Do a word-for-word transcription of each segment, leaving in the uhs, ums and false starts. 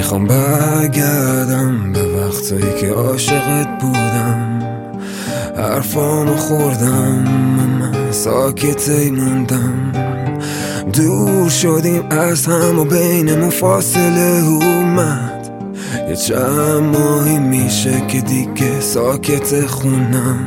میخوام برگردم به وقتایی که عاشقت بودم، حرفامو خوردم من ساکتی موندم، دور شدیم از هم و بینمون فاصله اومد، یه چند ماهی میشه که دیگه ساکت خونم،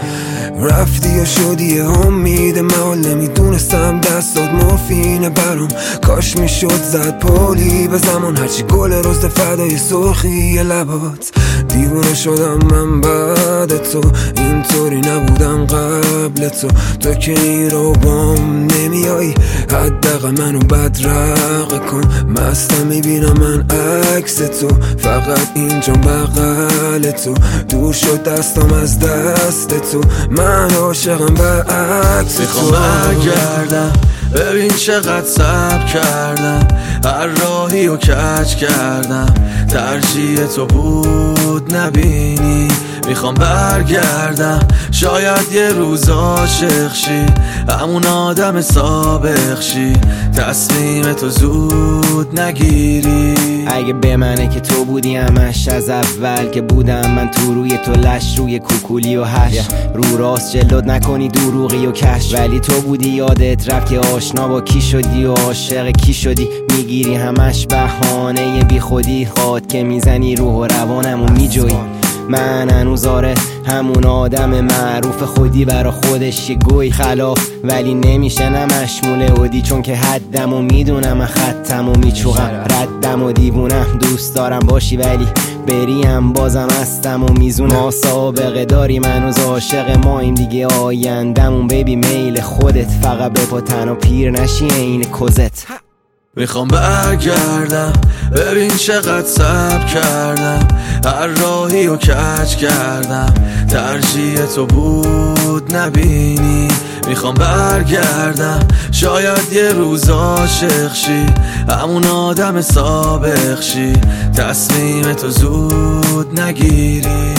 رفتی و شدی یه امید من نمیدونستم دستات مورفینه برام، کاش میشد زد پولی به زمان، هرچی گل رزد فدای سرخی لبات، دیوونه شدم من بعد تو، اینطوری نبودم قبل تو، تو که این رو بام نمیایی حداقل منو بدرقه کن، مستم میبینم من عکس تو، فقط اینجا بغل تو، دور شد دستم از دست تو، من عاشقم برعکس تو. میخوام برگردم ببین چقدر صبر کردم، هر راهی و کج کردم، ترجیح تو بود نبینی، میخوام برگردم شاید یه روز عاشق شی، همون آدم سابق شی، تصمیم تو زود نگیری. اگه به منه که تو بودی همش از اول که بودم من تو روی تو لش، روی کوکولی و هش، رو راست جلد نکنی دروغی و کش، ولی تو بودی یادت رفت که آشنا با کی شدی و عاشق کی شدی، میگیری همش بهانه بی خودی، خواد که میزنی روح و روانم و میجوی، من هنوز آره همون آدم معروف خودی برا خودش یه گوی خلاف، ولی نمیشه نمشموله اودی، چون که حدم و میدونم من خطم و میچوغم، ردم و دیوونم دوست دارم باشی ولی بریم بازم هستم و میزونم، ما سابقه داریم هنوز عاشق ماییم دیگه آیندمون، بیبی میل خودت، فقط به پا تن و پیر نشی این کزت. میخوام برگردم ببین چقدر صبر کردم، هر راهی و کج کردم، ترجیح تو بود نبینی، میخوام برگردم شاید یه روز عاشق شی، همون آدم سابق شی، تصمیم تو زود نگیری.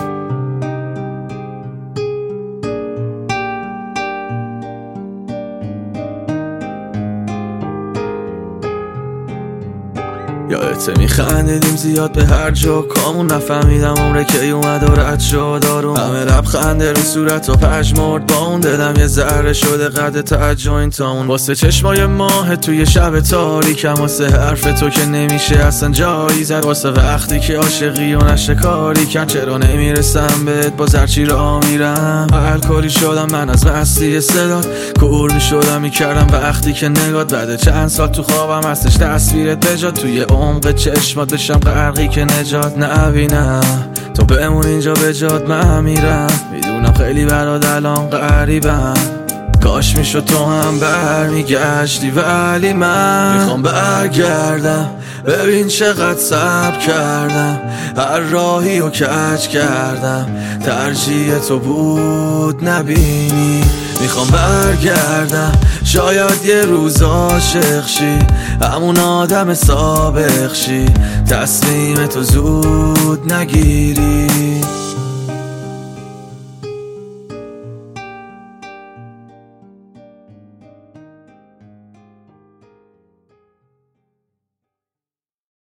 یادته میخندیدیم زیاد به هر جا کامون، نفهمیدم عمره که اومد و رد شد آروم، همه لبخنده رو صورت و پژمرد با اون، دلم یه ذره شده قد توجه این تامون، واسه چشمای ماه توی شب تاریکم، واسه حرف تو که نمیشه اصلا جایی زد، واسه وقتی که عاشقی و نشکاری کن، چرا نمیرسم بهت باز هرچی را میرم، الکلی شدم من از مستی صدات، کور میشدم میکردم وقتی که نگات، بعد چند سال تو خوابم هستش تصویرت بجاد، توی عمق چشمات بشم غرقی که نجات نبینم، تو بمون اینجا به جات من میرم، میدونم خیلی برات الان غریبم، کاش میشد تو هم برمیگشتی ولی من میخوام برگردم ببین چقدر صبر کردم، هر راهی و کج کردم، ترجیح تو بود نبینی، میخوام برگردم شاید یه روز عاشق شی، همون آدم سابق شی، تصمیم تو زود نگیری.